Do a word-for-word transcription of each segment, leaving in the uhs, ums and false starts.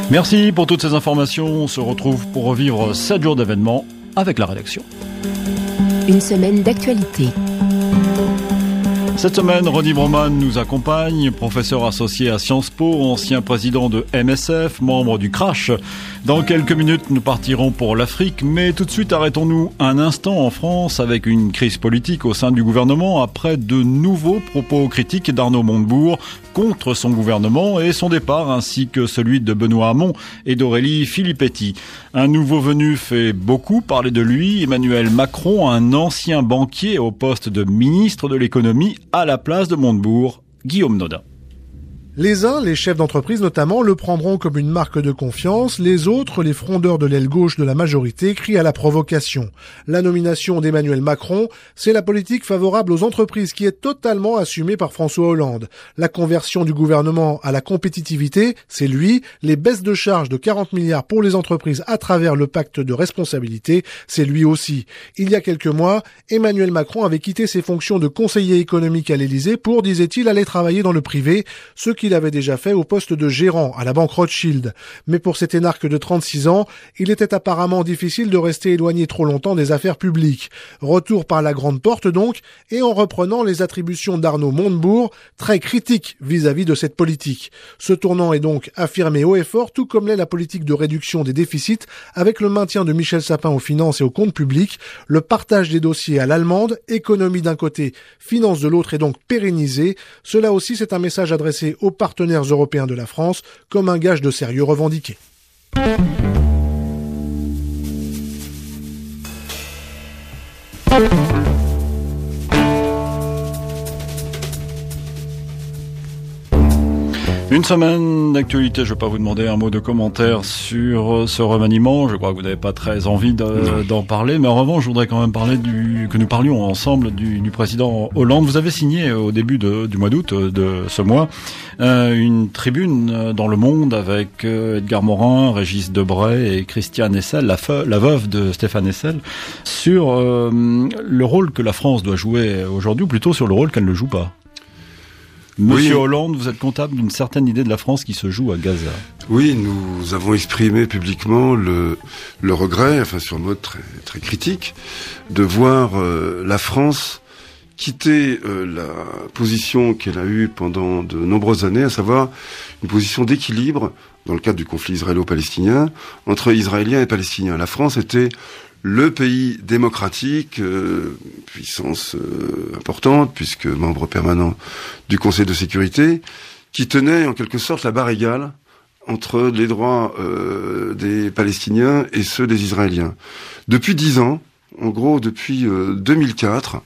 Merci pour toutes ces informations. On se retrouve pour revivre sept jours d'événements avec la rédaction. Une semaine d'actualité. Cette semaine, Ronnie Broman nous accompagne, professeur associé à Sciences Po, ancien président de M S F, membre du Crash. Dans quelques minutes, nous partirons pour l'Afrique, mais tout de suite, arrêtons-nous un instant en France avec une crise politique au sein du gouvernement après de nouveaux propos critiques d'Arnaud Montebourg contre son gouvernement et son départ, ainsi que celui de Benoît Hamon et d'Aurélie Filippetti. Un nouveau venu fait beaucoup parler de lui, Emmanuel Macron, un ancien banquier au poste de ministre de l'économie à la place de Montebourg, Guillaume Nodin. Les uns, les chefs d'entreprise notamment, le prendront comme une marque de confiance. Les autres, les frondeurs de l'aile gauche de la majorité, crient à la provocation. La nomination d'Emmanuel Macron, c'est la politique favorable aux entreprises qui est totalement assumée par François Hollande. La conversion du gouvernement à la compétitivité, c'est lui. Les baisses de charges de quarante milliards pour les entreprises à travers le pacte de responsabilité, c'est lui aussi. Il y a quelques mois, Emmanuel Macron avait quitté ses fonctions de conseiller économique à l'Élysée pour, disait-il, aller travailler dans le privé, ce qui qu'il avait déjà fait au poste de gérant à la banque Rothschild. Mais pour cet énarque de trente-six ans, il était apparemment difficile de rester éloigné trop longtemps des affaires publiques. Retour par la grande porte donc, et en reprenant les attributions d'Arnaud Montebourg, très critique vis-à-vis de cette politique. Ce tournant est donc affirmé haut et fort, tout comme l'est la politique de réduction des déficits, avec le maintien de Michel Sapin aux finances et aux comptes publics, le partage des dossiers à l'allemande, économie d'un côté, finances de l'autre est donc pérennisé. Cela aussi c'est un message adressé aux partenaires européens de la France comme un gage de sérieux revendiqué. Une semaine d'actualité, je ne vais pas vous demander un mot de commentaire sur ce remaniement, je crois que vous n'avez pas très envie de, d'en parler, mais en revanche, je voudrais quand même parler du, que nous parlions ensemble du, du président Hollande. Vous avez signé au début de, du mois d'août de ce mois euh, une tribune dans Le Monde avec euh, Edgar Morin, Régis Debray et Christiane Hessel, la, fe, la veuve de Stéphane Hessel, sur euh, le rôle que la France doit jouer aujourd'hui, ou plutôt sur le rôle qu'elle ne joue pas. Monsieur oui. Hollande, vous êtes comptable d'une certaine idée de la France qui se joue à Gaza. Oui, nous avons exprimé publiquement le, le regret, enfin sur un mode très, très critique, de voir euh, la France quitter euh, la position qu'elle a eue pendant de nombreuses années, à savoir une position d'équilibre dans le cadre du conflit israélo-palestinien entre Israéliens et Palestiniens. La France était le pays démocratique, euh, puissance euh, importante, puisque membre permanent du Conseil de sécurité, qui tenait en quelque sorte la barre égale entre les droits euh, des Palestiniens et ceux des Israéliens. Depuis dix ans, en gros depuis euh, deux mille quatre,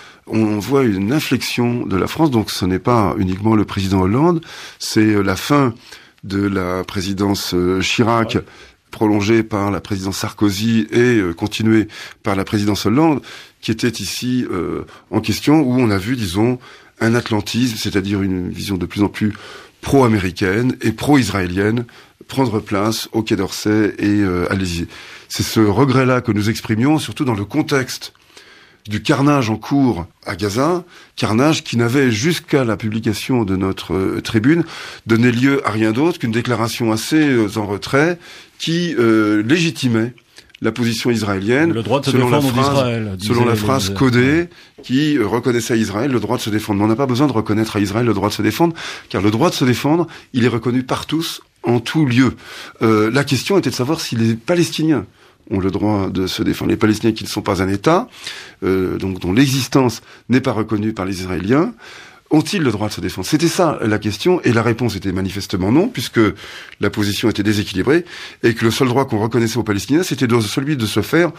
on voit une inflexion de la France, donc ce n'est pas uniquement le président Hollande, c'est la fin de la présidence euh, Chirac, ouais. prolongée par la présidence Sarkozy et euh, continuée par la présidence Hollande, qui était ici euh, en question, où on a vu, disons, un atlantisme, c'est-à-dire une vision de plus en plus pro-américaine et pro-israélienne, prendre place au Quai d'Orsay et euh, à l'Élysée. C'est ce regret-là que nous exprimions, surtout dans le contexte du carnage en cours à Gaza, carnage qui n'avait, jusqu'à la publication de notre euh, tribune, donné lieu à rien d'autre qu'une déclaration assez euh, en retrait qui euh, légitimait la position israélienne, le droit de se selon défendre la phrase, d'Israël, selon la phrase les... codée qui euh, reconnaissait à Israël le droit de se défendre. Mais on n'a pas besoin de reconnaître à Israël le droit de se défendre, car le droit de se défendre, il est reconnu par tous, en tout lieu. Euh, la question était de savoir si les Palestiniens ont le droit de se défendre. Les Palestiniens qui ne sont pas un État, euh, donc dont l'existence n'est pas reconnue par les Israéliens, ont-ils le droit de se défendre? C'était ça la question, et la réponse était manifestement non, puisque la position était déséquilibrée, et que le seul droit qu'on reconnaissait aux Palestiniens, c'était celui de se faire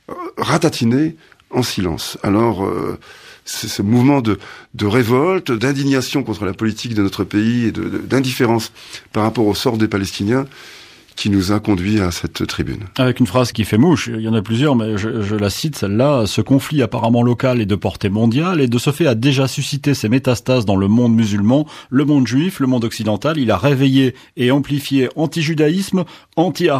ratatiner en silence. Alors, euh, c'est ce mouvement de, de révolte, d'indignation contre la politique de notre pays, et de, de, d'indifférence par rapport au sort des Palestiniens, qui nous a conduit à cette tribune. Avec une phrase qui fait mouche, il y en a plusieurs, mais je, je la cite, celle-là. Ce conflit apparemment local est de portée mondiale et de ce fait a déjà suscité ses métastases dans le monde musulman, le monde juif, le monde occidental. Il a réveillé et amplifié anti-judaïsme,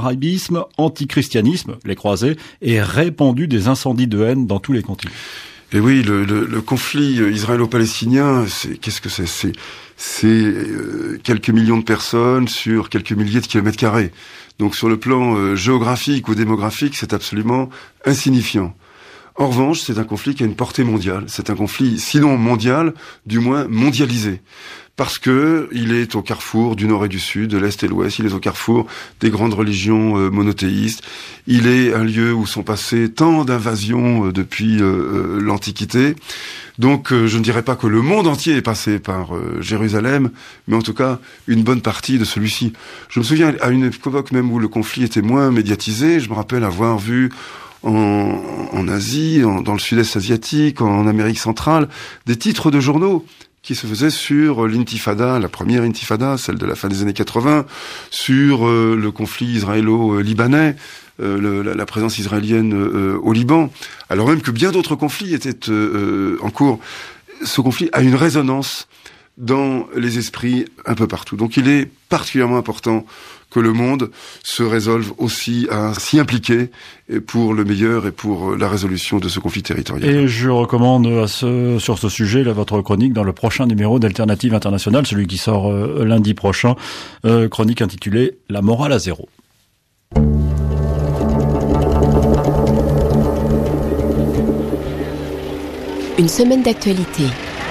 anti-arabisme, anti-christianisme, les croisés, et répandu des incendies de haine dans tous les continents. Et oui, le, le, le conflit israélo-palestinien, c'est, qu'est-ce que c'est? C'est, c'est euh, quelques millions de personnes sur quelques milliers de kilomètres carrés. Donc sur le plan euh, géographique ou démographique, c'est absolument insignifiant. En revanche, c'est un conflit qui a une portée mondiale. C'est un conflit, sinon mondial, du moins mondialisé. Parce que il est au carrefour du nord et du sud, de l'est et de l'ouest. Il est au carrefour des grandes religions euh, monothéistes. Il est un lieu où sont passées tant d'invasions euh, depuis euh, l'Antiquité. Donc, euh, je ne dirais pas que le monde entier est passé par euh, Jérusalem, mais en tout cas, une bonne partie de celui-ci. Je me souviens à une époque même où le conflit était moins médiatisé. Je me rappelle avoir vu en, en Asie, en, dans le sud-est asiatique, en Amérique centrale, des titres de journaux qui se faisaient sur l'intifada, la première intifada, celle de la fin des années quatre-vingts, sur euh, le conflit israélo-libanais, euh, le, la, la présence israélienne euh, au Liban, alors même que bien d'autres conflits étaient euh, en cours. Ce conflit a une résonance dans les esprits un peu partout. Donc il est particulièrement important que le monde se résolve aussi à s'y impliquer pour le meilleur et pour la résolution de ce conflit territorial. Et je recommande à ce, sur ce sujet là, votre chronique dans le prochain numéro d'Alternative Internationale, celui qui sort euh, lundi prochain, euh, chronique intitulée « La morale à zéro ». Une semaine d'actualité.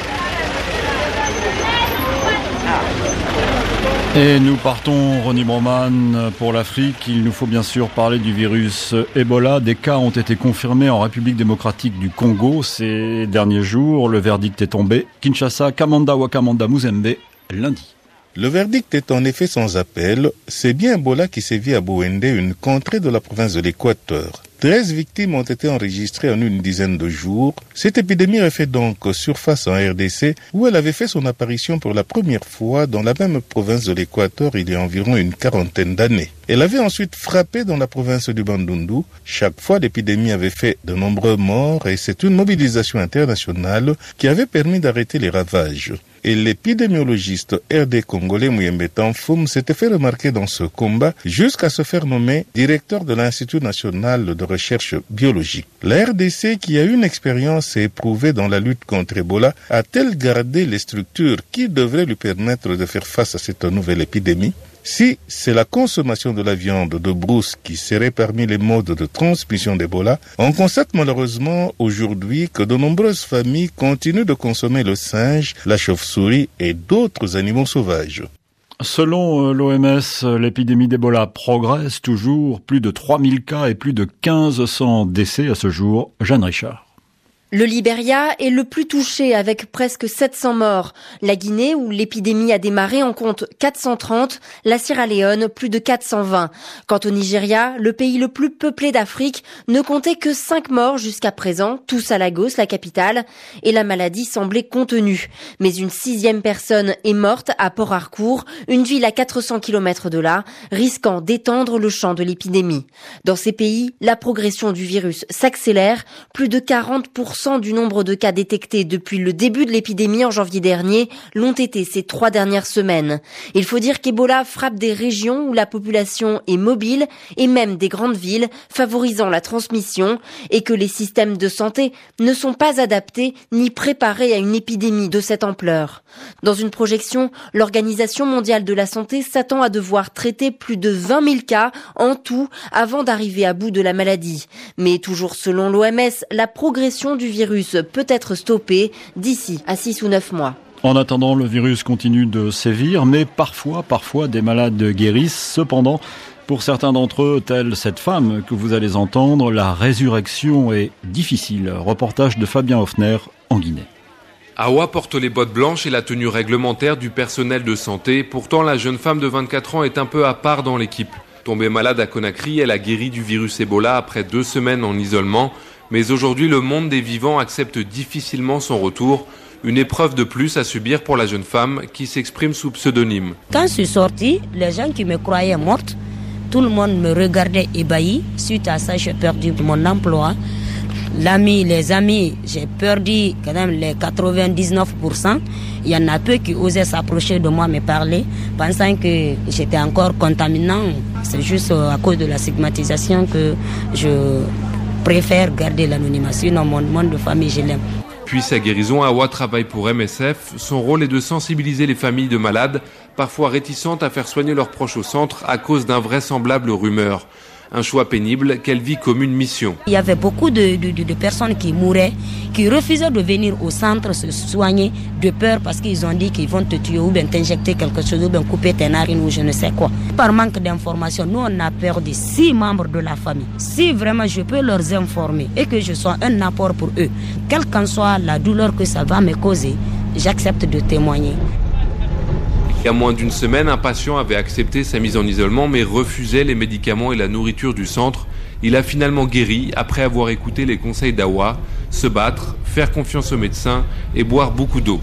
Et nous partons, Ronnie Broman, pour l'Afrique. Il nous faut bien sûr parler du virus Ebola. Des cas ont été confirmés en République démocratique du Congo ces derniers jours. Le verdict est tombé. Kinshasa, Kamanda Wakamanda Muzembe, lundi. Le verdict est en effet sans appel. C'est bien Ebola qui sévit à Bouende, une contrée de la province de l'Équateur. treize victimes ont été enregistrées en une dizaine de jours. Cette épidémie a fait donc surface en R D C, où elle avait fait son apparition pour la première fois dans la même province de l'Équateur il y a environ une quarantaine d'années. Elle avait ensuite frappé dans la province du Bandundu. Chaque fois, l'épidémie avait fait de nombreux morts et c'est une mobilisation internationale qui avait permis d'arrêter les ravages. Et l'épidémiologiste R D congolais Muyembe Tanfoum s'était fait remarquer dans ce combat jusqu'à se faire nommer directeur de l'Institut national de recherche biologique. La R D C, qui a une expérience éprouvée dans la lutte contre Ebola, a-t-elle gardé les structures qui devraient lui permettre de faire face à cette nouvelle épidémie? Si c'est la consommation de la viande de brousse qui serait parmi les modes de transmission d'Ebola, on constate malheureusement aujourd'hui que de nombreuses familles continuent de consommer le singe, la chauve-souris et d'autres animaux sauvages. Selon l'O M S, l'épidémie d'Ebola progresse toujours. Plus de trois mille cas et plus de quinze cents décès à ce jour. Jeanne Richard. Le Libéria est le plus touché avec presque sept cents morts. La Guinée, où l'épidémie a démarré, en compte quatre cent trente. La Sierra Leone, plus de quatre cent vingt. Quant au Nigeria, le pays le plus peuplé d'Afrique, ne comptait que cinq morts jusqu'à présent, tous à Lagos, la capitale. Et la maladie semblait contenue. Mais une sixième personne est morte à Port Harcourt, une ville à quatre cents kilomètres de là, risquant d'étendre le champ de l'épidémie. Dans ces pays, la progression du virus s'accélère. Plus de quarante pour cent du nombre de cas détectés depuis le début de l'épidémie en janvier dernier l'ont été ces trois dernières semaines. Il faut dire qu'Ebola frappe des régions où la population est mobile et même des grandes villes, favorisant la transmission, et que les systèmes de santé ne sont pas adaptés ni préparés à une épidémie de cette ampleur. Dans une projection, l'Organisation mondiale de la santé s'attend à devoir traiter plus de vingt mille cas en tout avant d'arriver à bout de la maladie. Mais toujours selon l'O M S, la progression du virus peut être stoppé d'ici à six ou neuf mois. En attendant, le virus continue de sévir, mais parfois, parfois, des malades guérissent. Cependant, pour certains d'entre eux, telle cette femme que vous allez entendre, la résurrection est difficile. Reportage de Fabien Hoffner en Guinée. Awa porte les bottes blanches et la tenue réglementaire du personnel de santé. Pourtant, la jeune femme de vingt-quatre ans est un peu à part dans l'équipe. Tombée malade à Conakry, elle a guéri du virus Ebola après deux semaines en isolement. Mais aujourd'hui, le monde des vivants accepte difficilement son retour. Une épreuve de plus à subir pour la jeune femme qui s'exprime sous pseudonyme. Quand je suis sortie, les gens qui me croyaient morte, tout le monde me regardait ébahi. Suite à ça, j'ai perdu mon emploi. L'ami, les amis, j'ai perdu quand même les quatre-vingt-dix-neuf pour cent. Il y en a peu qui osaient s'approcher de moi, me parler, pensant que j'étais encore contaminant. C'est juste à cause de la stigmatisation que je préfère garder l'anonymat. Sinon, mon monde de famille, je l'aime. Puis sa guérison, Awa travaille pour M S F. Son rôle est de sensibiliser les familles de malades, parfois réticentes à faire soigner leurs proches au centre à cause d'invraisemblables rumeurs. Un choix pénible qu'elle vit comme une mission. Il y avait beaucoup de, de, de personnes qui mouraient, qui refusaient de venir au centre se soigner de peur parce qu'ils ont dit qu'ils vont te tuer ou bien t'injecter quelque chose ou bien couper tes narines ou je ne sais quoi. Par manque d'informations, nous on a perdu six membres de la famille. Si vraiment je peux leur informer et que je sois un apport pour eux, quelle qu'en soit la douleur que ça va me causer, j'accepte de témoigner. Il y a moins d'une semaine, un patient avait accepté sa mise en isolement mais refusait les médicaments et la nourriture du centre. Il a finalement guéri après avoir écouté les conseils d'Awa, se battre, faire confiance aux médecins et boire beaucoup d'eau.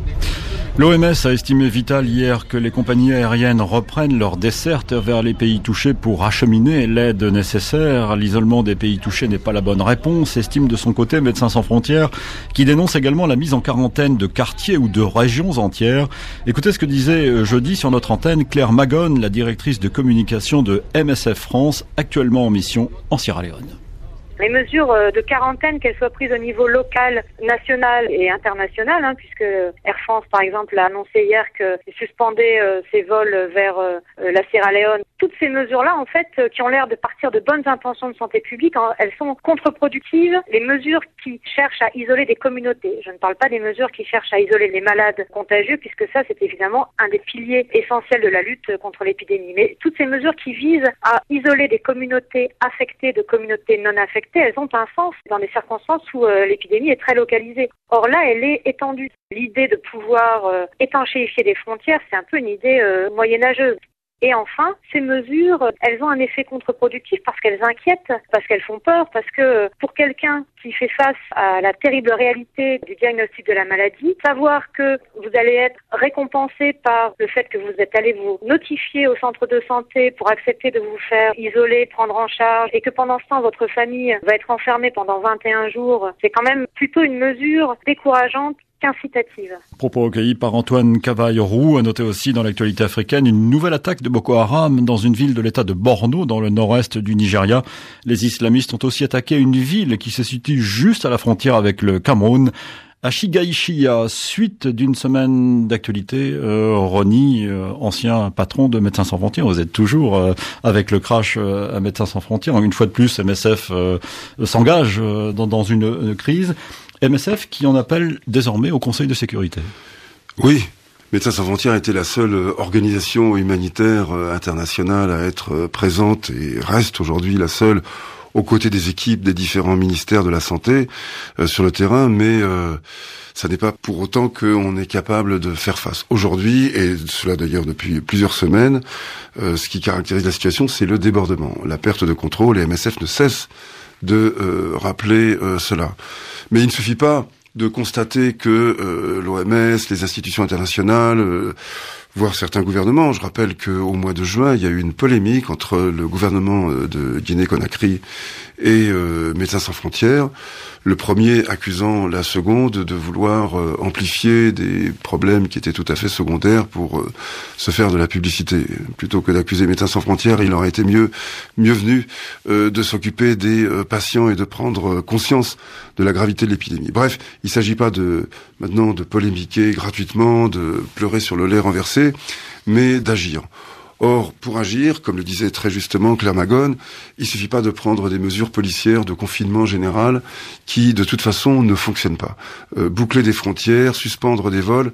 L'O M S a estimé vital hier que les compagnies aériennes reprennent leur desserte vers les pays touchés pour acheminer l'aide nécessaire. L'isolement des pays touchés n'est pas la bonne réponse, estime de son côté Médecins sans frontières, qui dénonce également la mise en quarantaine de quartiers ou de régions entières. Écoutez ce que disait jeudi sur notre antenne Claire Magone, la directrice de communication de M S F France, actuellement en mission en Sierra Leone. Les mesures de quarantaine, qu'elles soient prises au niveau local, national et international, hein, puisque Air France, par exemple, a annoncé hier qu'elle suspendait euh, ses vols vers euh, la Sierra Leone. Toutes ces mesures-là, en fait, euh, qui ont l'air de partir de bonnes intentions de santé publique, hein, elles sont contre-productives. Les mesures qui cherchent à isoler des communautés, je ne parle pas des mesures qui cherchent à isoler les malades contagieux, puisque ça, c'est évidemment un des piliers essentiels de la lutte contre l'épidémie. Mais toutes ces mesures qui visent à isoler des communautés affectées de communautés non affectées, elles ont un sens dans des circonstances où euh, l'épidémie est très localisée. Or là, elle est étendue. L'idée de pouvoir euh, étanchéifier des frontières, c'est un peu une idée euh, moyenâgeuse. Et enfin, ces mesures, elles ont un effet contre-productif parce qu'elles inquiètent, parce qu'elles font peur, parce que pour quelqu'un qui fait face à la terrible réalité du diagnostic de la maladie, savoir que vous allez être récompensé par le fait que vous êtes allé vous notifier au centre de santé pour accepter de vous faire isoler, prendre en charge, et que pendant ce temps, votre famille va être enfermée pendant vingt et un jours, c'est quand même plutôt une mesure décourageante qu'incitative. Propos recueillis par Antoine Cavaille-Roux. À noter aussi dans l'actualité africaine une nouvelle attaque de Boko Haram dans une ville de l'état de Borno, dans le nord-est du Nigeria. Les islamistes ont aussi attaqué une ville qui se situe juste à la frontière avec le Cameroun. À Chigaïchia, suite d'une semaine d'actualité, euh, Ronnie, euh, ancien patron de Médecins sans frontières, vous êtes toujours euh, avec le crash euh, à Médecins sans frontières. Une fois de plus, M S F euh, s'engage euh, dans, dans une, une crise. M S F qui en appelle désormais au Conseil de sécurité. Oui, Médecins sans frontières était la seule organisation humanitaire internationale à être présente et reste aujourd'hui la seule aux côtés des équipes des différents ministères de la Santé euh, sur le terrain, mais euh, ça n'est pas pour autant qu'on est capable de faire face. Aujourd'hui, et cela d'ailleurs depuis plusieurs semaines, euh, ce qui caractérise la situation, c'est le débordement, la perte de contrôle, et M S F ne cesse de euh, rappeler euh, cela. Mais il ne suffit pas de constater que euh, l'O M S, les institutions internationales, euh, voire certains gouvernements. Je rappelle qu'au mois de juin, il y a eu une polémique entre le gouvernement de Guinée-Conakry et euh, Médecins sans frontières. Le premier accusant la seconde de vouloir euh, amplifier des problèmes qui étaient tout à fait secondaires pour euh, se faire de la publicité. Plutôt que d'accuser Médecins sans frontières, il aurait été mieux mieux venu euh, de s'occuper des euh, patients et de prendre conscience de la gravité de l'épidémie. Bref, il ne s'agit pas de maintenant de polémiquer gratuitement, de pleurer sur le lait renversé, mais d'agir. Or, pour agir, comme le disait très justement Claire Magone, il suffit pas de prendre des mesures policières de confinement général qui, de toute façon, ne fonctionnent pas. Euh, boucler des frontières, suspendre des vols.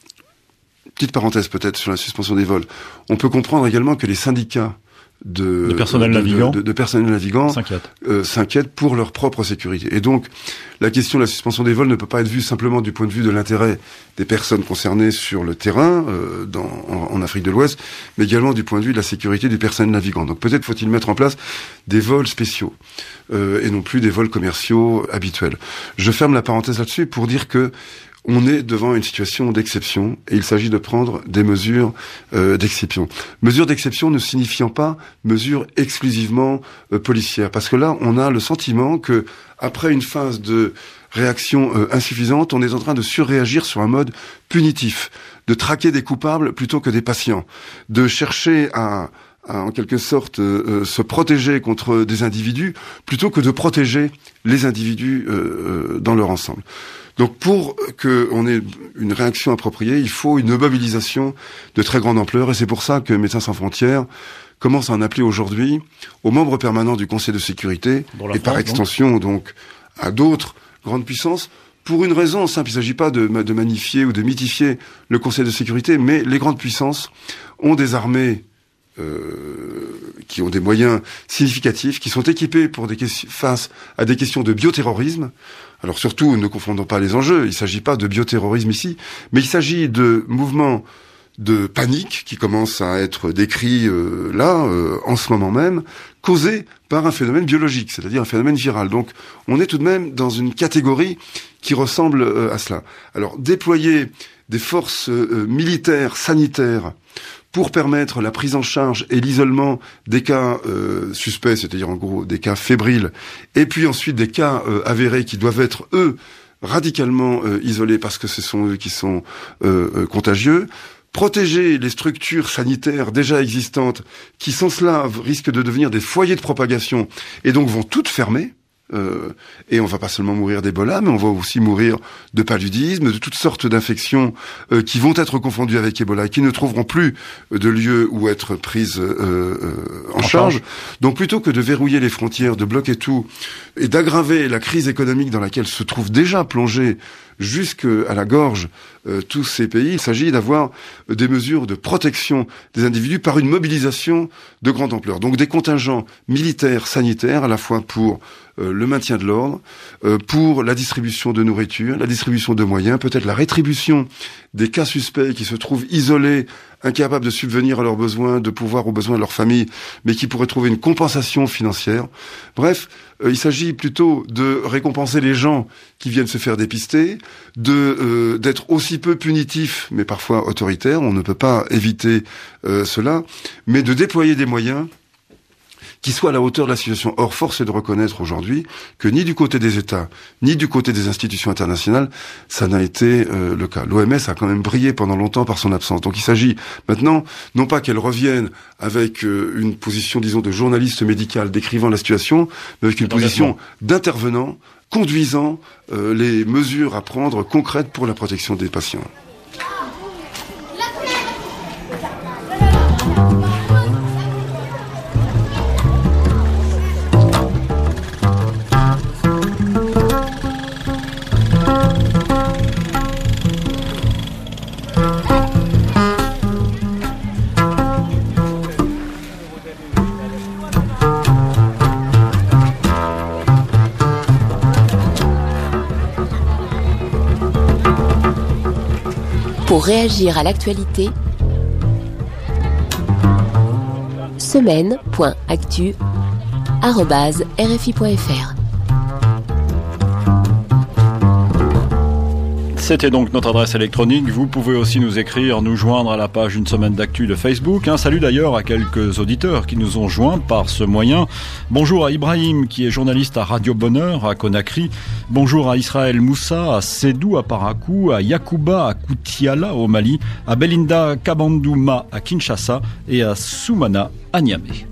Petite parenthèse peut-être sur la suspension des vols. On peut comprendre également que les syndicats de, de personnel de, navigant, de, de, de personnel navigant s'inquiètent. Euh, s'inquiètent pour leur propre sécurité. Et donc, la question de la suspension des vols ne peut pas être vue simplement du point de vue de l'intérêt des personnes concernées sur le terrain, euh, dans, en, en Afrique de l'Ouest, mais également du point de vue de la sécurité du personnel navigant. Donc peut-être faut-il mettre en place des vols spéciaux, euh, et non plus des vols commerciaux habituels. Je ferme la parenthèse là-dessus pour dire que on est devant une situation d'exception et il s'agit de prendre des mesures euh, d'exception. Mesures d'exception ne signifiant pas mesures exclusivement euh, policières, parce que là, on a le sentiment que après une phase de réaction euh, insuffisante, on est en train de surréagir sur un mode punitif, de traquer des coupables plutôt que des patients, de chercher à à en quelque sorte euh, se protéger contre des individus plutôt que de protéger les individus euh, dans leur ensemble. Donc pour qu'on ait une réaction appropriée, il faut une mobilisation de très grande ampleur, et c'est pour ça que Médecins sans frontières commence à en appeler aujourd'hui aux membres permanents du Conseil de sécurité, et France, par extension donc, donc à d'autres grandes puissances, pour une raison simple. Il ne s'agit pas de, de magnifier ou de mythifier le Conseil de sécurité, mais les grandes puissances ont des armées euh, qui ont des moyens significatifs, qui sont équipés pour des questions, face à des questions de bioterrorisme. Alors surtout, ne confondons pas les enjeux, il ne s'agit pas de bioterrorisme ici, mais il s'agit de mouvements de panique qui commencent à être décrits euh, là, euh, en ce moment même, causés par un phénomène biologique, c'est-à-dire un phénomène viral. Donc on est tout de même dans une catégorie qui ressemble euh, à cela. Alors déployer des forces euh, militaires, sanitaires, pour permettre la prise en charge et l'isolement des cas euh, suspects, c'est-à-dire en gros des cas fébriles, et puis ensuite des cas euh, avérés qui doivent être, eux, radicalement euh, isolés parce que ce sont eux qui sont euh, euh, contagieux, protéger les structures sanitaires déjà existantes qui, sans cela, risquent de devenir des foyers de propagation et donc vont toutes fermer. Euh, et on va pas seulement mourir d'Ebola, mais on va aussi mourir de paludisme, de toutes sortes d'infections euh, qui vont être confondues avec Ebola, qui ne trouveront plus de lieu où être prises euh, euh, en, en charge. charge. Donc plutôt que de verrouiller les frontières, de bloquer tout, et d'aggraver la crise économique dans laquelle se trouvent déjà plongés jusqu'à la gorge euh, tous ces pays, il s'agit d'avoir des mesures de protection des individus par une mobilisation de grande ampleur. Donc des contingents militaires, sanitaires, à la fois pour euh, le maintien de l'ordre, euh, pour la distribution de nourriture, la distribution de moyens, peut-être la rétribution des cas suspects qui se trouvent isolés, incapables de subvenir à leurs besoins, de pouvoir aux besoins de leur famille, mais qui pourraient trouver une compensation financière. Bref, euh, il s'agit plutôt de récompenser les gens qui viennent se faire dépister, de euh, d'être aussi peu punitif, mais parfois autoritaire, on ne peut pas éviter euh, cela, mais de déployer des moyens qui soient à la hauteur de la situation. Or, force est de reconnaître aujourd'hui que ni du côté des États, ni du côté des institutions internationales, ça n'a été euh, le cas. L'O M S a quand même brillé pendant longtemps par son absence. Donc il s'agit maintenant, non pas qu'elle revienne avec euh, une position, disons, de journaliste médical décrivant la situation, mais avec une position d'intervenant, conduisant euh, les mesures à prendre concrètes pour la protection des patients. Pour réagir à l'actualité, semaine point actu arobase r f i point f r. C'était donc notre adresse électronique. Vous pouvez aussi nous écrire, nous joindre à la page Une Semaine d'Actu de Facebook. Un salut d'ailleurs à quelques auditeurs qui nous ont joints par ce moyen. Bonjour à Ibrahim qui est journaliste à Radio Bonheur à Conakry. Bonjour à Israël Moussa, à Sédou à Parakou, à Yacouba à Koutiala au Mali, à Belinda Kabandouma à Kinshasa et à Soumana à Niamey.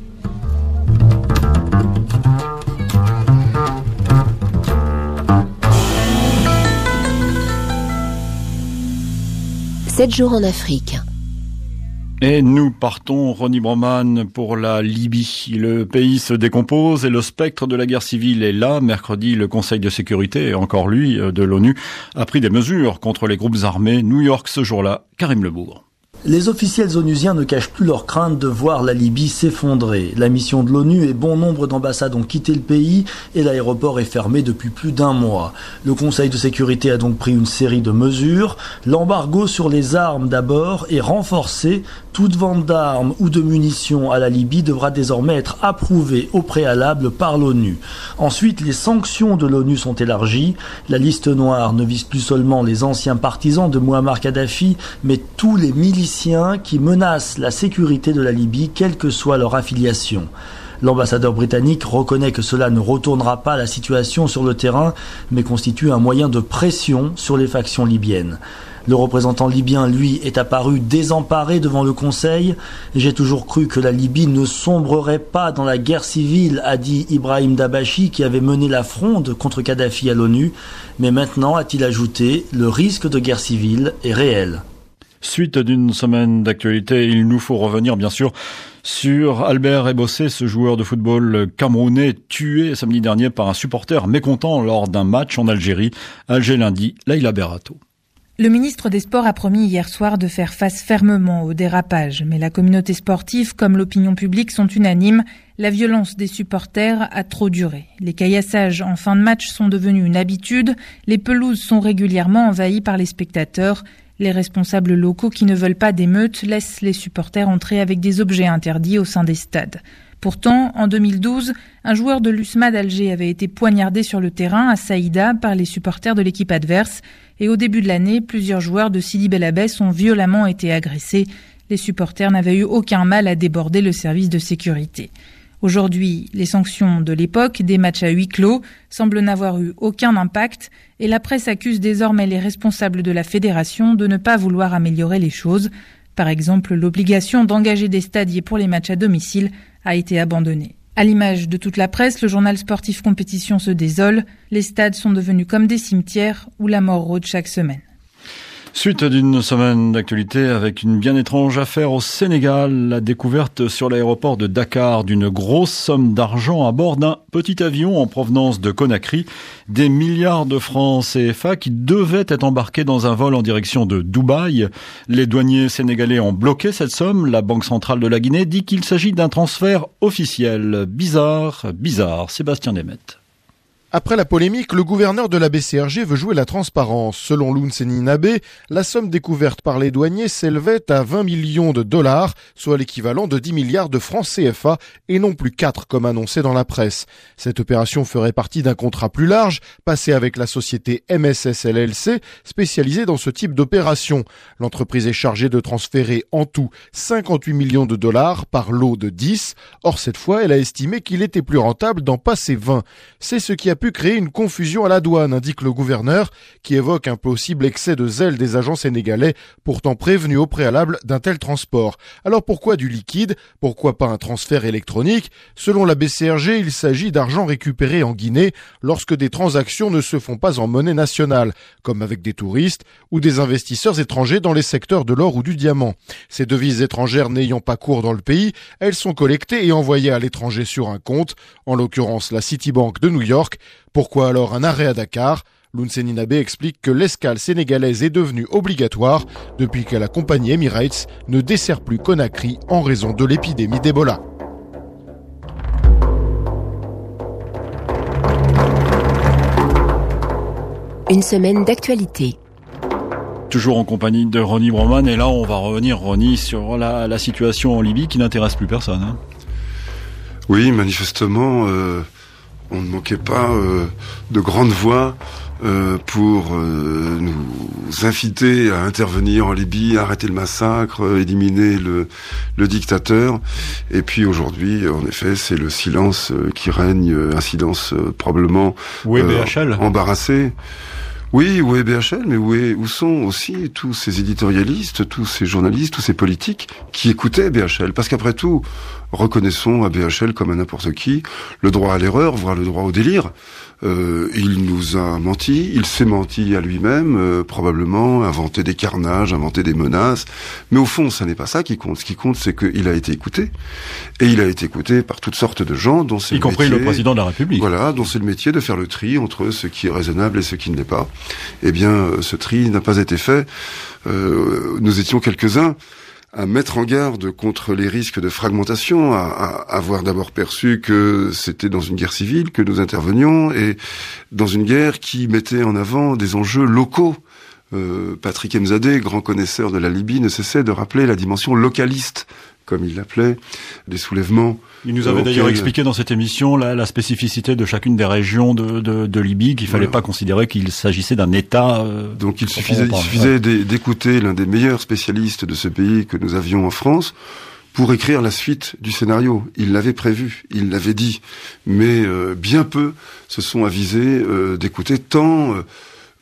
sept jours en Afrique. Et nous partons, Ronnie Broman, pour la Libye. Le pays se décompose et le spectre de la guerre civile est là. Mercredi, le Conseil de sécurité, et encore lui, de l'ONU, a pris des mesures contre les groupes armés. New York, ce jour-là, Karim Lebourg. Les officiels onusiens ne cachent plus leur crainte de voir la Libye s'effondrer. La mission de l'ONU et bon nombre d'ambassades ont quitté le pays et l'aéroport est fermé depuis plus d'un mois. Le Conseil de sécurité a donc pris une série de mesures. L'embargo sur les armes d'abord est renforcé. Toute vente d'armes ou de munitions à la Libye devra désormais être approuvée au préalable par l'ONU. Ensuite, les sanctions de l'ONU sont élargies. La liste noire ne vise plus seulement les anciens partisans de Mouammar Kadhafi, mais tous les miliciens qui menacent la sécurité de la Libye, quelle que soit leur affiliation. L'ambassadeur britannique reconnaît que cela ne retournera pas la situation sur le terrain, mais constitue un moyen de pression sur les factions libyennes. Le représentant libyen, lui, est apparu désemparé devant le Conseil. « J'ai toujours cru que la Libye ne sombrerait pas dans la guerre civile », a dit Ibrahim Dabachi, qui avait mené la fronde contre Kadhafi à l'ONU. Mais maintenant, a-t-il ajouté, le risque de guerre civile est réel. Suite d'une semaine d'actualité, il nous faut revenir bien sûr sur Albert Ebossé, ce joueur de football camerounais tué samedi dernier par un supporter mécontent lors d'un match en Algérie. Alger lundi, Leïla Berato. Le ministre des Sports a promis hier soir de faire face fermement au dérapage, mais la communauté sportive comme l'opinion publique sont unanimes. La violence des supporters a trop duré. Les caillassages en fin de match sont devenus une habitude. Les pelouses sont régulièrement envahies par les spectateurs. Les responsables locaux qui ne veulent pas d'émeutes laissent les supporters entrer avec des objets interdits au sein des stades. Pourtant, en deux mille douze, un joueur de l'U S M A d'Alger avait été poignardé sur le terrain à Saïda par les supporters de l'équipe adverse. Et au début de l'année, plusieurs joueurs de Sidi Bel Abbès ont violemment été agressés. Les supporters n'avaient eu aucun mal à déborder le service de sécurité. Aujourd'hui, les sanctions de l'époque, des matchs à huis clos, semblent n'avoir eu aucun impact et la presse accuse désormais les responsables de la fédération de ne pas vouloir améliorer les choses. Par exemple, l'obligation d'engager des stadiers pour les matchs à domicile a été abandonnée. À l'image de toute la presse, le journal sportif Compétition se désole. Les stades sont devenus comme des cimetières où la mort rôde chaque semaine. Suite d'une semaine d'actualité avec une bien étrange affaire au Sénégal, la découverte sur l'aéroport de Dakar d'une grosse somme d'argent à bord d'un petit avion en provenance de Conakry, des milliards de francs C F A qui devaient être embarqués dans un vol en direction de Dubaï. Les douaniers sénégalais ont bloqué cette somme. La Banque centrale de la Guinée dit qu'il s'agit d'un transfert officiel. Bizarre, bizarre. Sébastien Demet. Après la polémique, le gouverneur de la B C R G veut jouer la transparence. Selon Lounséni Nabé, la somme découverte par les douaniers s'élevait à vingt millions de dollars, soit l'équivalent de dix milliards de francs C F A, et non plus quatre comme annoncé dans la presse. Cette opération ferait partie d'un contrat plus large, passé avec la société M S S L L C, spécialisée dans ce type d'opération. L'entreprise est chargée de transférer en tout cinquante-huit millions de dollars par lot de dix. Or, cette fois, elle a estimé qu'il était plus rentable d'en passer vingt. C'est ce qui a pu créer une confusion à la douane, indique le gouverneur, qui évoque un possible excès de zèle des agents sénégalais, pourtant prévenus au préalable d'un tel transport. Alors pourquoi du liquide? Pourquoi pas un transfert électronique? Selon la B C R G, il s'agit d'argent récupéré en Guinée lorsque des transactions ne se font pas en monnaie nationale, comme avec des touristes ou des investisseurs étrangers dans les secteurs de l'or ou du diamant. Ces devises étrangères n'ayant pas cours dans le pays, elles sont collectées et envoyées à l'étranger sur un compte, en l'occurrence la Citibank de New York. Pourquoi alors un arrêt à Dakar? Lounséni Nabé explique que l'escale sénégalaise est devenue obligatoire depuis que la compagnie Emirates ne dessert plus Conakry en raison de l'épidémie d'Ebola. Une semaine d'actualité. Toujours en compagnie de Ronnie Broman, et là on va revenir, Ronnie, sur la, la situation en Libye qui n'intéresse plus personne. Hein. Oui, manifestement, euh, on ne manquait pas euh, de grandes voix euh, pour euh, nous inciter à intervenir en Libye, arrêter le massacre, euh, éliminer le, le dictateur. Et puis aujourd'hui, en effet, c'est le silence euh, qui règne, un silence euh, probablement où est B H L euh, embarrassé. Oui, où est B H L, mais où, est, où sont aussi tous ces éditorialistes, tous ces journalistes, tous ces politiques qui écoutaient B H L. Parce qu'après tout, reconnaissons à B H L comme à n'importe qui le droit à l'erreur, voire le droit au délire. Euh, il nous a menti, il s'est menti à lui-même, euh, probablement inventé des carnages, inventé des menaces. Mais au fond, ça n'est pas ça qui compte. Ce qui compte, c'est qu'il a été écouté. Et il a été écouté par toutes sortes de gens, dont c'est y compris métier, le président de la République. Voilà, dont c'est le métier de faire le tri entre ce qui est raisonnable et ce qui ne l'est pas. Eh bien, ce tri n'a pas été fait. Euh, nous étions quelques-uns à mettre en garde contre les risques de fragmentation, à, à avoir d'abord perçu que c'était dans une guerre civile que nous intervenions, et dans une guerre qui mettait en avant des enjeux locaux. Euh, Patrick Mzadeh, grand connaisseur de la Libye, ne cessait de rappeler la dimension localiste, comme il l'appelait, des soulèvements. Il nous avait euh, d'ailleurs expliqué dans cette émission la, la spécificité de chacune des régions de, de, de Libye, qu'il fallait voilà. pas considérer qu'il s'agissait d'un État. Euh, Donc il suffisait, il suffisait ouais. d'écouter l'un des meilleurs spécialistes de ce pays que nous avions en France pour écrire la suite du scénario. Il l'avait prévu, il l'avait dit, mais euh, bien peu se sont avisés euh, d'écouter tant euh,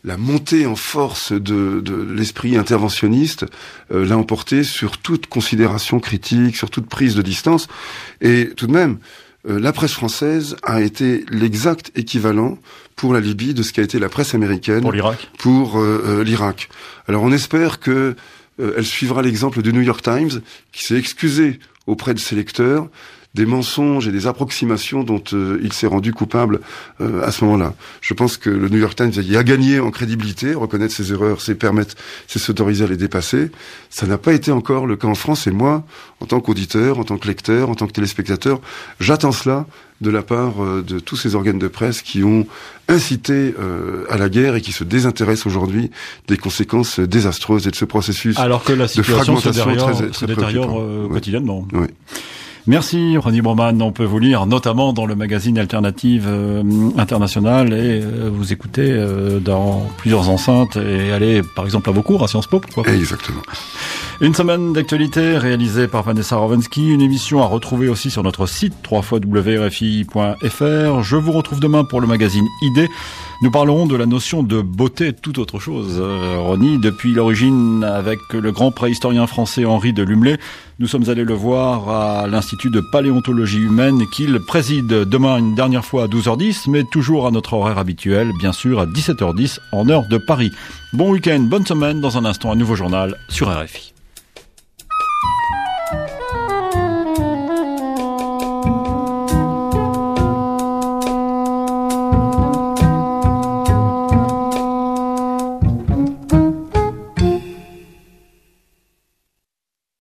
la montée en force de, de l'esprit interventionniste euh, l'a emporté sur toute considération critique, sur toute prise de distance. Et tout de même, euh, la presse française a été l'exact équivalent pour la Libye de ce qu'a été la presse américaine pour l'Irak. Pour euh, euh, l'Irak. Alors on espère que euh, elle suivra l'exemple du New York Times, qui s'est excusé auprès de ses lecteurs des mensonges et des approximations dont euh, il s'est rendu coupable euh, à ce moment-là. Je pense que le New York Times y a gagné en crédibilité, reconnaître ses erreurs, c'est permettre, c'est s'autoriser à les dépasser. Ça n'a pas été encore le cas en France, et moi, en tant qu'auditeur, en tant que lecteur, en tant que téléspectateur, j'attends cela de la part euh, de tous ces organes de presse qui ont incité euh, à la guerre et qui se désintéressent aujourd'hui des conséquences désastreuses et de ce processus alors que la situation de fragmentation se détériore, très, très se détériore euh, ouais. quotidiennement. Oui. Merci Ronnie Broman, on peut vous lire notamment dans le magazine Alternative euh, International et euh, vous écouter euh, dans plusieurs enceintes et aller par exemple à vos cours à Sciences Po, pourquoi pas. Exactement. Une semaine d'actualité réalisée par Vanessa Rovensky, une émission à retrouver aussi sur notre site w w w point r f i point f r. Je vous retrouve demain pour le magazine Idées. Nous parlerons de la notion de beauté, toute autre chose. Euh, Ronnie, depuis l'origine, avec le grand préhistorien français Henri de Lumley, nous sommes allés le voir à l'Institut de paléontologie humaine qu'il préside demain une dernière fois à douze heures dix, mais toujours à notre horaire habituel, bien sûr à dix-sept heures dix en heure de Paris. Bon week-end, bonne semaine, dans un instant un nouveau journal sur R F I.